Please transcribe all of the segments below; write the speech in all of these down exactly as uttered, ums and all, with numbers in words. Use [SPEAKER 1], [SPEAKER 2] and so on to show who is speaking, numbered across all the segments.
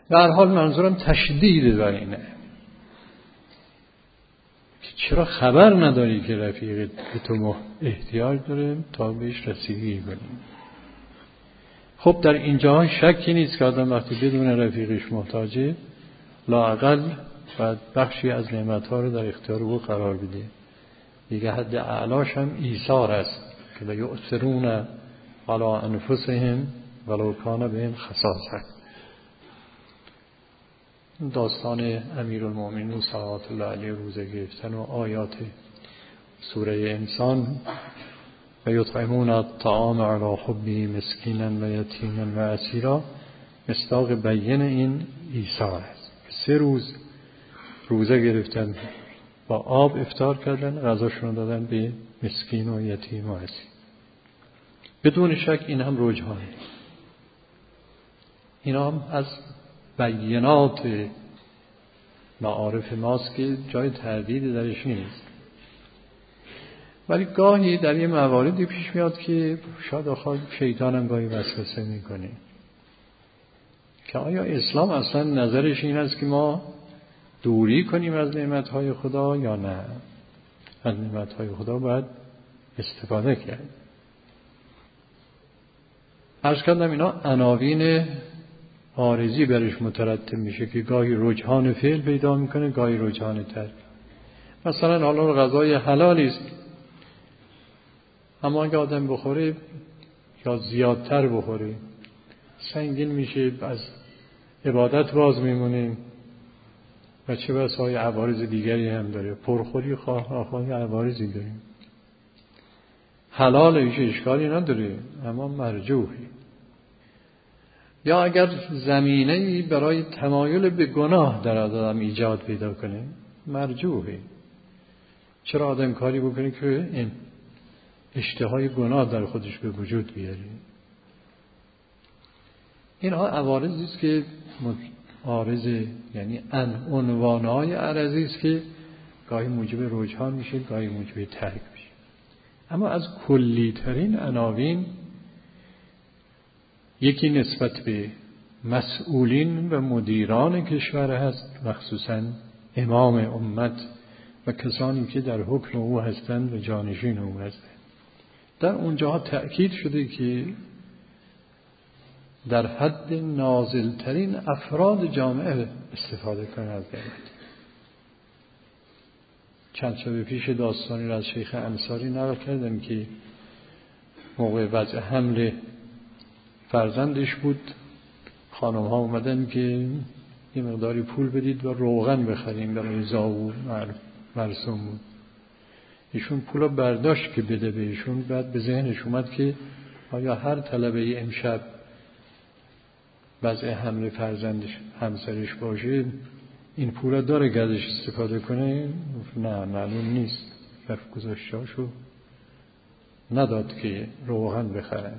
[SPEAKER 1] در حال منظورم تشدید بر اینه که چرا خبر نداری که رفیقت به تو احتیاج داره تا بهش رسیدگی کنیم. خب در اینجا شکی نیست که آدم وقتی بدون رفیقش محتاجه لااقل باید بخشی از نعمتها رو در اختیار او قرار بده. دیگه حد اعلاش هم ایثار است که لا یؤثرون علی انفسهم ولو کان بهم خصاصه. داستان امیرالمومنین صلوات الله علیه روزه گرفتن و آیات سوره انسان و یطعمون الطعام علی حبه مسکینا و یتیما و اسیرا مصداق بیان این ایثار است. سه روز روزه گرفتن، با آب افطار کردن، غذاشون دادن به مسکین و یتیم و اسیر. بدون شک این هم رجحانه، این هم از بیانات معارف ماست که جای تردید درش نیست. ولی گاهی در یه مواردی پیش میاد که شاید آخر شیطان هم گاهی وسوسه میکنه که آیا اسلام اصلا نظرش این است که ما دوری کنیم از نعمتهای خدا یا نه؟ از نعمتهای خدا باید استفاده کرد. عرض کردم اینا عناوین عارضی برش مترتب میشه که گاهی رجحان فعل پیدا میکنه، گاهی رجحان ترک. مثلا حالا غذای حلالی است، اما اگه آدم بخوره یا زیادتر بخوره سنگین میشه، از عبادت باز میمونیم و چه بسای عوارض دیگری هم داره. پرخوری خواه آخواه عوارضی داریم. حلال ایش اشکالی نداره اما مرجوحی. یا اگر زمینه‌ای برای تمایل به گناه در آدم ایجاد پیدا کنه مرجوحی. چرا آدم کاری بکنه که این اشتهای گناه در خودش به وجود بیاره؟ اینها عوارضی است که عارض، یعنی عنوانهای عرضی است که گاهی موجب رجحان میشه، گاهی موجب ترک میشه. اما از کلی ترین عناوین یکی نسبت به مسئولین و مدیران کشور هست، مخصوصا امام امت و کسانی که در حکم او هستند و جانشین او هستند. در اونجا تأکید شده که در حد نازلترین افراد جامعه استفاده کنند از نعمت. چند شب پیش داستانی را از شیخ انصاری نقل کردم که موقع وضع حمل فرزندش بود، خانم ها اومدن که یه مقداری پول بدید و روغن بخریم برای زاو مرسوم بود. ایشون پولا برداشت که بده بهشون، بعد به ذهنش اومد که آیا هر طلبه امشب وضع حمل فرزندش همسرش باشه این پولا داره که ازش استفاده کنه؟ نه معلوم نیست. رفت گذاشتاشو نداد که روغن بخرن.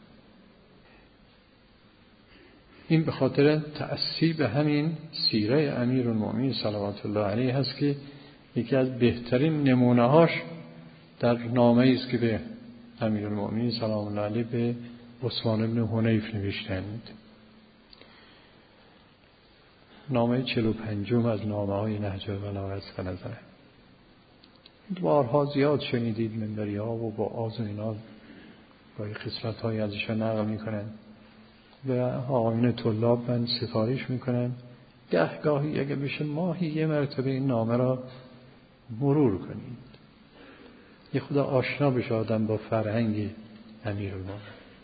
[SPEAKER 1] این به خاطر تأسی به همین سیره امیرالمومنین صلوات الله علیه هست که یکی از بهترین نمونه هاش در نامه‌ای است که به امیرالمومنین سلام الله علیه به عثمان بن حنیف نوشتند. نامه چهل و پنجم از نامه های نهج البلاغه به نظر بارها زیاد شنیدید منبری ها و با آز و اینا با خصلت های ازش نقل میکنن و آقایون طلاب من سفارش میکنن گه گاهی اگه بشه ماهی یه مرتبه این نامه را مرور کنید، یه خدا آشنا بشه آدم با فرهنگ امیرالمومنین.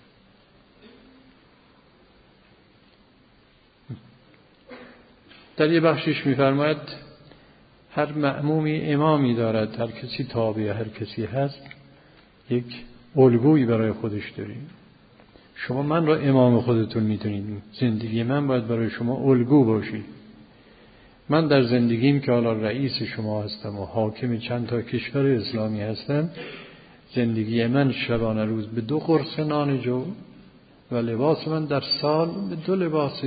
[SPEAKER 1] در یه بخشش میفرماید هر مأمومی امامی دارد، هر کسی تابع هر کسی هست یک الگویی برای خودش داریم. شما من را امام خودتون میدونید، زندگی من باید برای شما الگو باشید. من در زندگیم که حالا رئیس شما هستم و حاکم چند تا کشور اسلامی هستم، زندگی من شبانه روز به دو قرص نان جو و لباس من در سال به دو لباس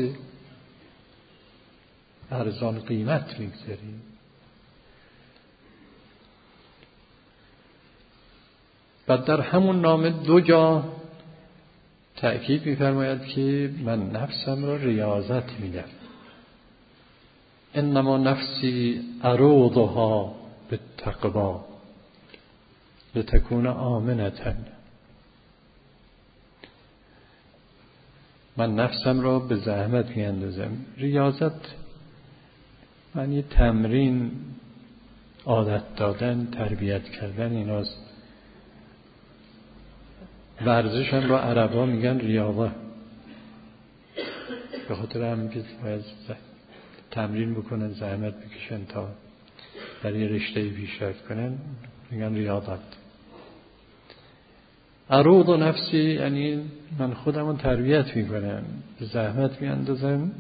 [SPEAKER 1] ارزان قیمت میگذاریم. و در همون نامه دو جا تأکید می‌فرماید که من نفسم را ریاضت میدم. انما نفسی اروضها بالتقوی لتکون آمنة. من نفسم را به زحمت میاندازم. ریاضت معنی تمرین، عادت دادن، تربیت کردن ایناست. ورزش هم را عربا میگن ریاضه، به خاطر همین که باید تمرین بکنن، زحمت بکشن تا در یه رشته پیشرفت کنن، میگن ریاضت. اروض نفسی یعنی من خودم رو تربیت میکنم، به زحمت میاندازم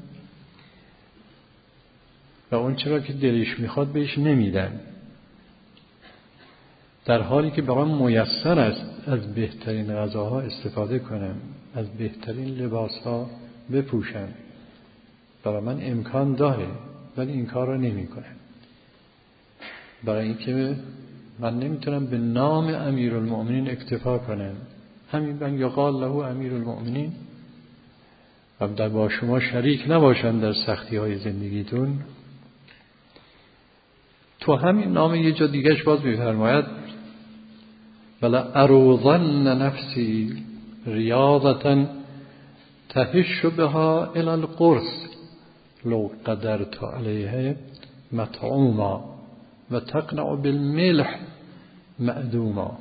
[SPEAKER 1] و اون چرا که دلش میخواد بهش نمیدم، در حالی که برام میسر است از بهترین غذاها استفاده کنم، از بهترین لباسها بپوشم، برای من امکان داره ولی این کار رو نمی کنم. برای اینکه من نمیتونم به نام امیرالمؤمنین اکتفا کنم. همین من یقال له امیرالمؤمنین و در با شما شریک نباشن در سختی های زندگیتون. تو همین نام یه جا دیگهش باز میفرماید ولا اروضن نفسی ریاضة تهش بها الى القرص لو قدرت علیه مطعوما و تقنع بالملح معدوما.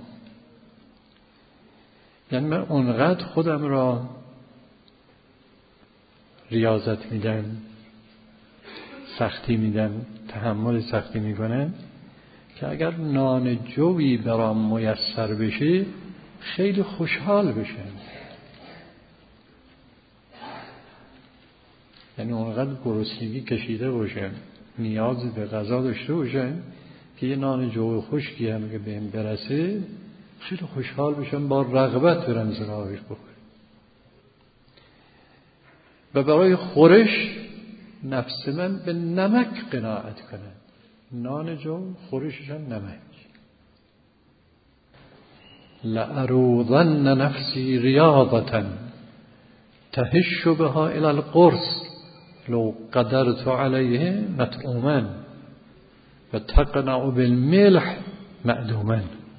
[SPEAKER 1] یعنی من اونقدر خودم را ریاضت میدم، سختی میدم، تحمل سختی میکنم که اگر نان جوی برام میسر بشه خیلی خوشحال بشم. یعنی اونقدر گرسنگی کشیده باشم، نیازی به غذا داشته باشم که یه نان جو خشکی هم که بهم برسه خیلی خوشحال بشم، با رغبت برم سراغش بخورم. و برای خورش نفس من به نمک قناعت کنه. نان جو خورشش هم نمک. لأروضن نفسی ریاضة تهش بها الى القرص لو قدرت علیه مطعوما و تقنع بالملح معدوما.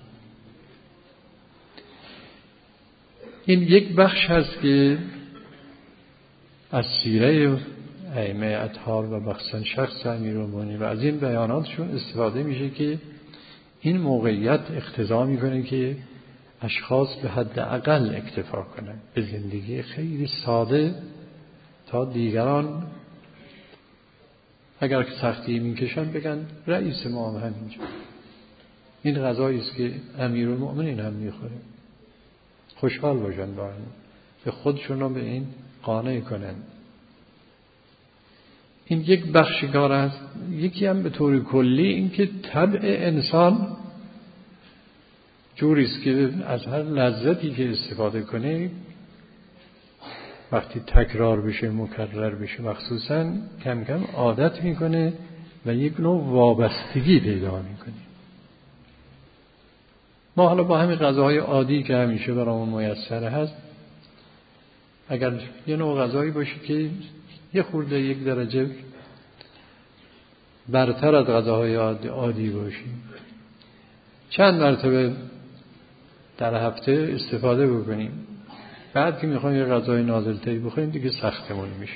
[SPEAKER 1] این یک بخش هست که از سیره ائمه اطهار و مخصوصا شخص امیرالمؤمنین و از این بیاناتشون استفاده میشه که این موقعیت اقتضا میکنه که اشخاص به حد اقل اکتفا کنن به زندگی خیلی ساده تا دیگران اگر که سختی میکشن بگن رئیس ما هم همینجا، این غذایی است که امیرالمؤمنین هم میخوره، خوشحال باشن با این، به خودشون رو به این قانع کنن. این یک بخشگار است. یکی هم به طور کلی این که طبع انسان جوری است که از هر لذتی که استفاده کنه وقتی تکرار بشه، مکرر بشه، مخصوصا کم کم عادت میکنه و یک نوع وابستگی پیدا میکنه. ما حالا با همین غذاهای عادی که همیشه برامون میسر هست، اگر یه نوع غذایی باشه که یه خورده یک درجه برتر از غذاهای عادی باشه، چند مرتبه در هفته استفاده بکنیم، بعد که میخوایم یه غذای نازل‌تری بخوریم دیگه سختمون میشه.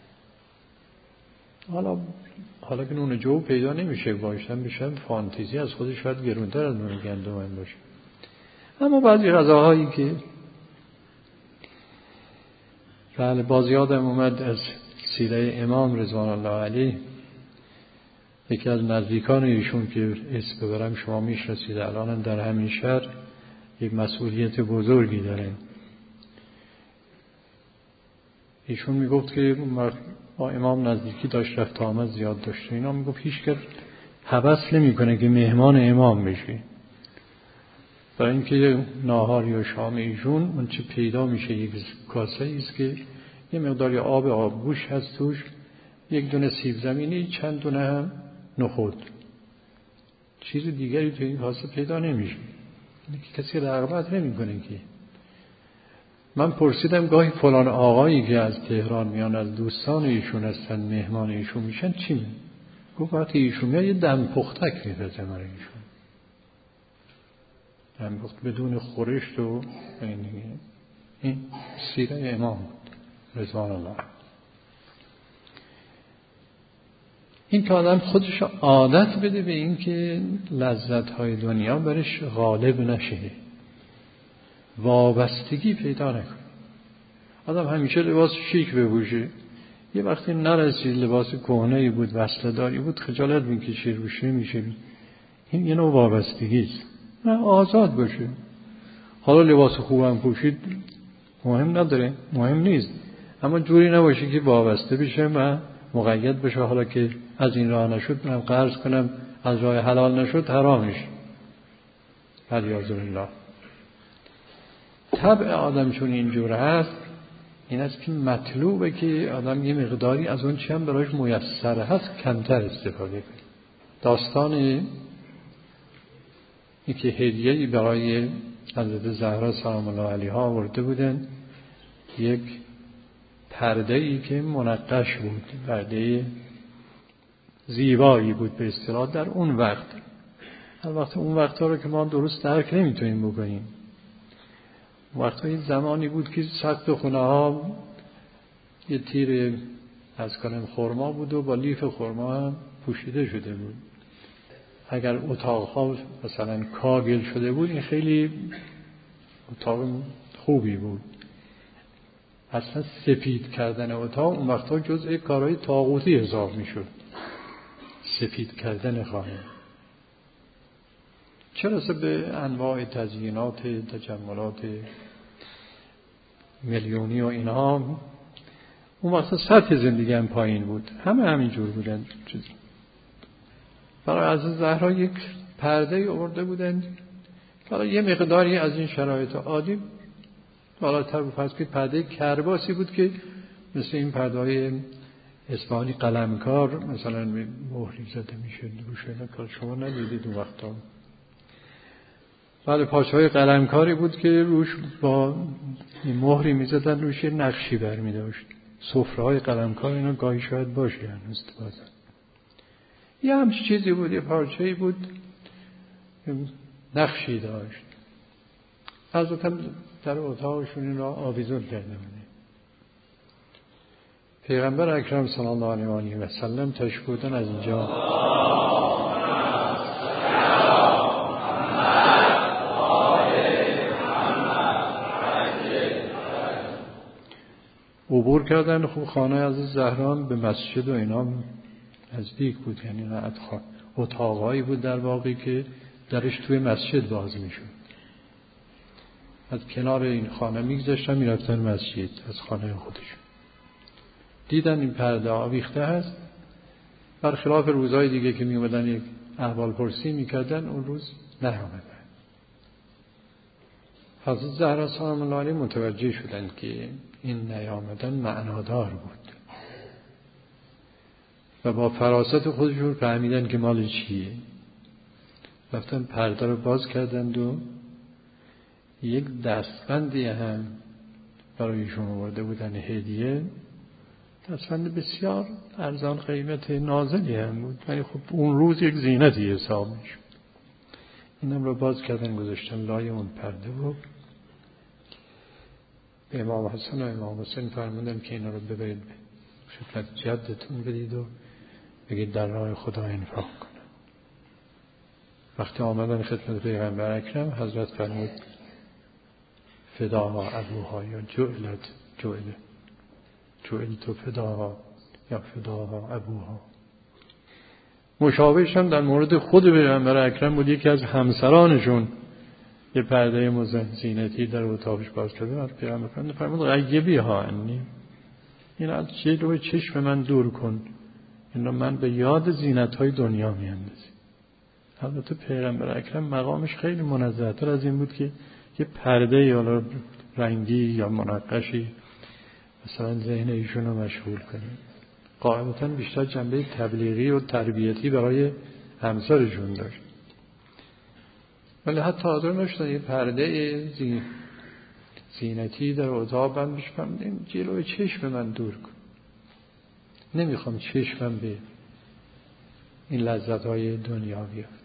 [SPEAKER 1] حالا حالا که نون جو پیدا نمیشه باشن بشن فانتزی از خودش شاید گرونتر از نون گندم باشه. اما بعضی غذاهایی که بله باز یادم اومد از سیره امام رضوان الله علیه، یکی از نزدیکان ایشون که اسم ببرم شما میشناسید، الان در همین شهر یک مسئولیت بزرگی داره. ایشون میگفت که با امام نزدیکی داشت، رفت آمد زیاد داشت. اینا میگفت هیچ کس هوس نمیکنه که مهمان امام بشه، برای اینکه ناهار یا شام ایشون اون چه پیدا میشه یک کاسه ایست که یه مقداری آب آبگوش هست توش، یک دونه سیب زمینی، چند دونه هم نخود، چیز دیگری تو این کاسه پیدا نمیشه. کسی رغبت نمیکنه که. من پرسیدم گاهی فلان آقایی که از تهران میان از دوستان ایشون هستن مهمان ایشون میشن چی می؟ گفت وقتی ایشون میاد یه دم پختک میپزه مرا ایشون، دم پخت بدون خورشت و این این سیره امام بود رضوان الله. این که آدم خودش عادت بده به این که لذت‌های دنیا برش غالب نشه، وابستگی پیدا نکنه. آدم همیشه لباس شیک بپوشه، یه وقتی نرسید لباس کهنه‌ای بود وصله‌داری بود خجالت می‌کشه روش نمیشه. این یه نوع وابستگی است. نه، آزاد باشه. حالا لباس خوبم پوشید مهم نداره، مهم نیست، اما جوری نباشه که وابسته بشه و مقید بشه. حالا که از این راه نشد منم قرض کنم، از راه حلال نشد حرامش. علیاذ بالله. طبع آدم چون اینجور هست، این است که مطلوبه که آدم یه مقداری از اون چی هم برایش میسر هست کمتر استفاده کنه. داستان این که هدیه‌ای برای حضرت زهرا سلام الله علیها آورده بودن، یک پرده‌ای که منقش بود، پرده زیبایی بود به اصطلاح در اون وقت. هر وقت اون وقتا رو که ما درست درک نمیتونیم بکنیم. وقتا این زمانی بود که سقف خونه ها یه تیر از کنم خرما بود و با لیف خرما هم پوشیده شده بود. اگر اتاق ها مثلا کاگل شده بود این خیلی اتاق خوبی بود. اصلا سفید کردن اتاق اون وقتا جزء کارهای طاغوتی حساب میشد، سفید کردن خانه. چرا به انواع تزیینات تجملات میلیونی و اینها، اون وقتا سطح زندگی هم پایین بود، همه همینجور بودن. برای از زهرا یک پرده آورده بودن، حالا یه مقداری از این شرایط عادی بالاتر بود. پس که پرده کرباسی بود که مثل این پرده های اصفهانی قلمکار مثلا مهری زده میشه روش، اینا شما ندیدید اون وقتا. بعد پارچه‌های قلمکاری بود که روش با مهری میزدن، روش نقشی برمی داشت. سفره‌های قلمکار اینا گاهی شاید باشه هنوز تو بازار. یه همچین چیزی بود، یه پارچه‌ای بود نقشی داشت. حضرت در اتاقشون این را آویزون کرده بودن. پیغمبر اکرم صلی الله علیه و سلم تشریف بردن از اینجا عبور کردن. خوب خانه از زهران به مسجد و اینا نزدیک بود، یعنی نه اتاقایی بود در واقعی که درش توی مسجد باز میشد. از کنار این خانه میگذاشتن میرفتن مسجد از خانه خودشون. دیدن این پرده آویخته هست، برخلاف روزهای دیگه که میومدن یک احوال پرسی میکردن، اون روز نیامدن. حضرت زهرا سلام الله علیها متوجه شدن که این نیامدن معنادار بود و با فراست خودشون فهمیدن که مال چیه. رفتن پرده رو باز کردند و یک دستبندی هم برایشون آورده بودن هدیه. دستبند بسیار ارزان قیمت، نازلی هم بود، ولی خب اون روز یک زینتی حساب میشد. اینم رو باز کردن گذاشتن لای اون پرده و به امام حسن و امام حسین فرمودن که اینا رو ببرید خدمت جدتون بدید و بگید در راه خدا انفاق کنه. وقتی آمدن خدمت پیغمبر اکرم، حضرت فرمود فداها ابوها یا جعلت جعل جعل تو فداها یا فداها ابوها. مشابهش هم در مورد خود پیغمبر اکرم بود. یکی از همسرانشون یه پرده مزینتی در اتاقش باز کرده، پیغمبر فرمود غیبی ها انی، این از جلوی چشم من دور کن، این رو من به یاد زینت های دنیا میاندازم. البته پیغمبر اکرم مقامش خیلی منزه‌تر از این بود که یه پرده یا رنگی یا منقشی مثلا ذهن ایشون رو مشغول کنه. قاعدتاً بیشتر جنبه تبلیغی و تربیتی برای همسرشون داشت، ولی حتی حاضر نشدن یه پرده زی... زینتی در اتاق بندش فرمودن جلوی چشم من دور کن، نمیخوام چشمم به این لذت‌های دنیاوی است.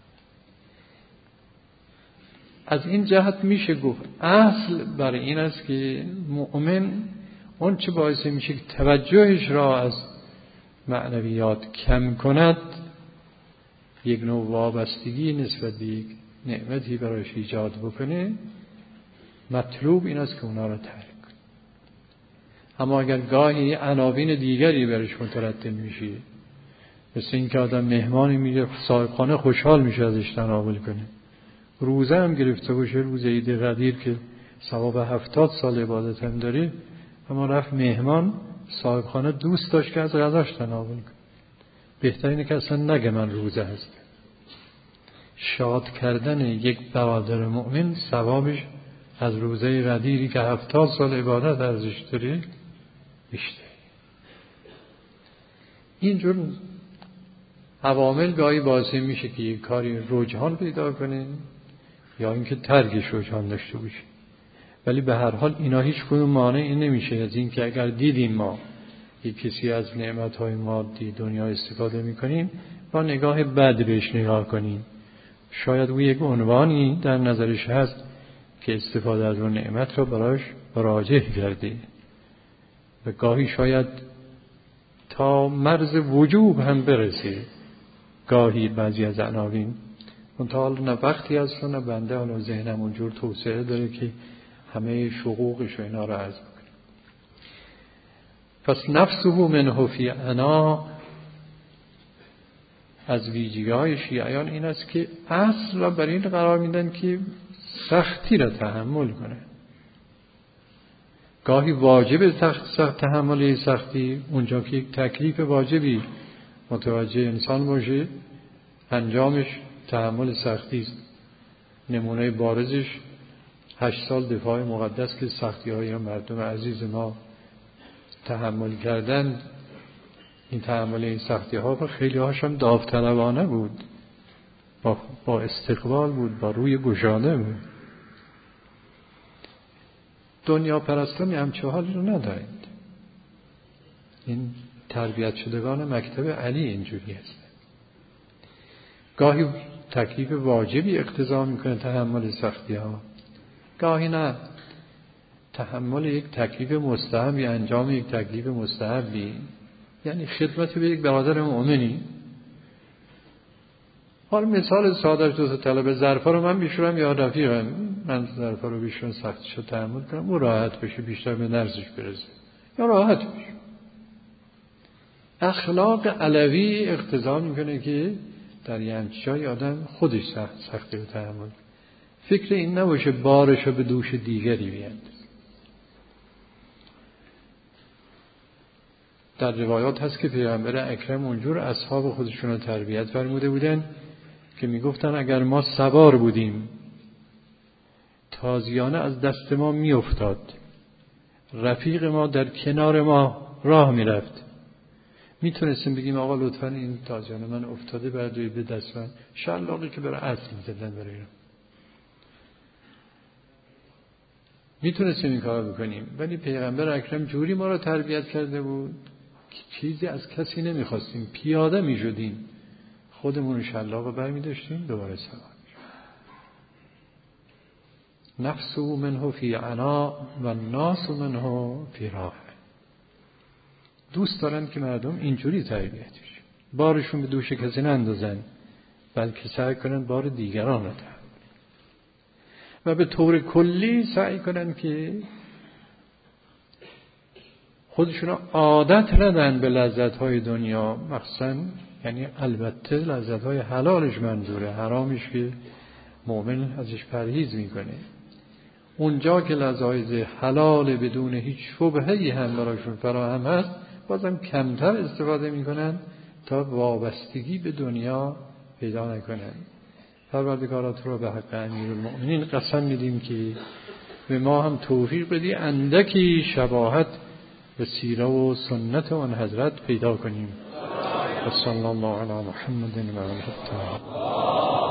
[SPEAKER 1] از این جهت میشه گفت اصل برای این است که مؤمن اون چه باعث میشه که توجهش را از معنویات کم کند، یک نوع وابستگی نسبت به یک نعمتی برایش ایجاد بکنه، مطلوب این است که اونا را ترک کنه. اما اگر گاهی عناوین دیگری برش مترتب میشه، مثل این که آدم مهمانی میره صاحب خانه خوشحال میشه ازش تناول کنه، روزه هم گرفته باشه، روز عید قدیر که ثواب هفتاد سال عبادت هم داره، اما رفت مهمان صاحب خانه دوست داشت که از غذاش تناول کنه، بهترینه که اصلا نگه من روزه هست. شاد کردن یک برادر مؤمن ثوابش از روزه قدیری که هفتاد سال عبادت ارزش داره بیشتر. اینجور عوامل گاهی باعث میشه که یک کاری رجحان پیدا کنه یا اینکه ترکش رجحان داشته باشه، ولی به هر حال اینا هیچ کدوم مانعی نمیشه از این که اگر دیدیم ما یک کسی از نعمت‌های مادی دنیا استفاده میکنیم با نگاه بد بهش نگاه کنیم. شاید او یک عنوانی در نظرش هست که استفاده از اون نعمت را برایش راجع کرده و گاهی شاید تا مرز وجوب هم برسه. گاهی بعضی از عناوین منتها نه وقتی هست و نه بنده حالا ذهنم اونجور توسعه داره که همه شقوقش و اینا را عرض بکنه. پس نفسه منه فی عنا، از ویژگی‌های شیعیان این است که اصل را بر این قرار میدن که سختی را تحمل کنه. گاهی واجب سخت تحمل سختی، اونجا که یک تکلیف واجبی متوجه انسان باشه انجامش تحمل سختی است. نمونه بارزش هشت سال دفاع مقدس که سختی های مردم عزیز ما تحمل کردند. این تحمل این سختی ها و خیلی هاشم داوطلبانه بود، با, با استقبال بود، با روی گشاده بود. دنیا پرستانی همچه حالی رو ندارند. این تربیت شدگان مکتب علی اینجوری هست. گاهی تکلیف واجبی اقتضا میکنه تحمل سختی ها، گاهی نه. تحمل یک تکلیف مستحبی، انجام یک تکلیف مستحبی، یعنی خدمت به یک برادر مؤمنی. حالا مثال سادهش دو تا طلب ظرفا رو من بیشورم یا رفیقم، من ظرفا رو بیشورم سختشو تحمل کنم، او راحت بشه بیشتر به درسش برسه یا راحت بشه. اخلاق علوی اقتضا میکنه که در یه همچی جای آدم خودش سخت سختی رو تحمل، فکر این نباشه بارشو به دوش دیگری بیاند. در روایات هست که پیغمبر اکرم اونجور اصحاب خودشون رو تربیت فرموده بودن که میگفتن اگر ما سوار بودیم تازیانه از دست ما میافتاد، رفیق ما در کنار ما راه میرفت، میتونستیم بگیم آقا لطفاً این تازیانه من افتاده بردارید به دست من، شلاقی که برای اصل میزدن برای اینا، میتونستیم این کار بکنیم. ولی پیغمبر اکرم جوری ما رو تربیت کرده بود که چیزی از کسی نمیخواستیم، پیاده میشدیم خودمون شلاق برمی داشتیم دوباره سوار میشدیم. نفسه منه فی عنا و الناس منه فی راحه. دوست دارن که مردم اینجوری تربیت بشن، بارشون به دوش کسی نندازن، بلکه سعی کنن بار دیگران رو تحمل و به طور کلی سعی کنن که خودشون عادت ندن به لذت‌های دنیا، مخصوصا یعنی البته لذت‌های حلالش منظوره، حرامش که مؤمن ازش پرهیز میکنه. اونجا که لذایز حلال بدون هیچ شبهه‌ای هم براشون فراهم هست بازم کمتر استفاده میکنن تا وابستگی به دنیا پیدا نکنن. پروردگارات رو به حق امیرالمؤمنین قسم میدیم که به ما هم توفیق بدی اندکی شباهت به سیره و سنت آن حضرت پیدا کنیم. و صلی الله علی محمد و آله الطاهرین.